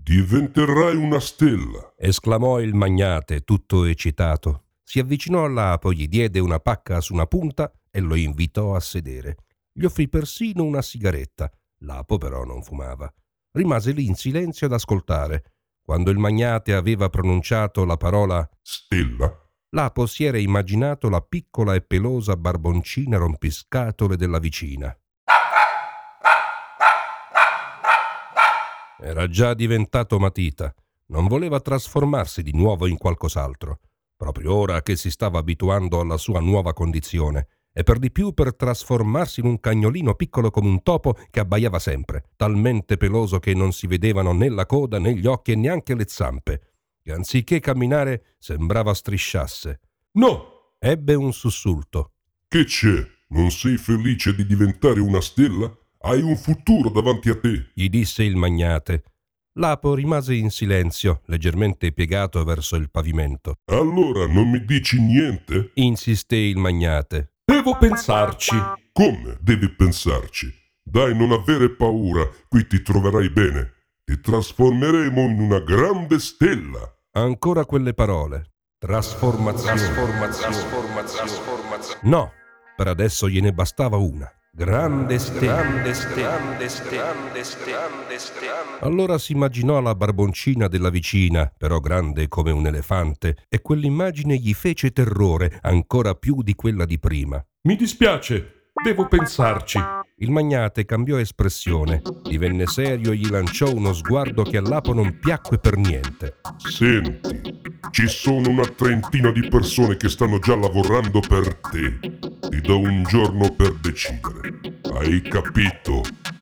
Diventerai una stella, esclamò il magnate, tutto eccitato. Si avvicinò all'apo, gli diede una pacca su una punta e lo invitò a sedere. Gli offrì persino una sigaretta. L'apo però non fumava. Rimase lì in silenzio ad ascoltare. Quando il magnate aveva pronunciato la parola stella, l'apo si era immaginato la piccola e pelosa barboncina rompiscatole della vicina. Era già diventato matita. Non voleva trasformarsi di nuovo in qualcos'altro, proprio ora che si stava abituando alla sua nuova condizione, e per di più per trasformarsi in un cagnolino piccolo come un topo che abbaiava sempre, talmente peloso che non si vedevano né la coda né gli occhi e neanche le zampe, che anziché camminare sembrava strisciasse. No! Ebbe un sussulto. Che c'è? Non sei felice di diventare una stella? Hai un futuro davanti a te, gli disse il magnate. L'apo rimase in silenzio, leggermente piegato verso il pavimento. Allora non mi dici niente? Insisté il magnate. Devo pensarci. Come devi pensarci? Dai, non avere paura, qui ti troverai bene. Ti trasformeremo in una grande stella. Ancora quelle parole. Trasformazione. No, per adesso gliene bastava una. Grande stella. Allora si immaginò la barboncina della vicina, però grande come un elefante, e quell'immagine gli fece terrore ancora più di quella di prima. Mi dispiace, devo pensarci. Il magnate cambiò espressione, divenne serio e gli lanciò uno sguardo che all'apo non piacque per niente. Senti, ci sono una trentina di persone che stanno già lavorando per te. Ti do un giorno per decidere. Hai capito?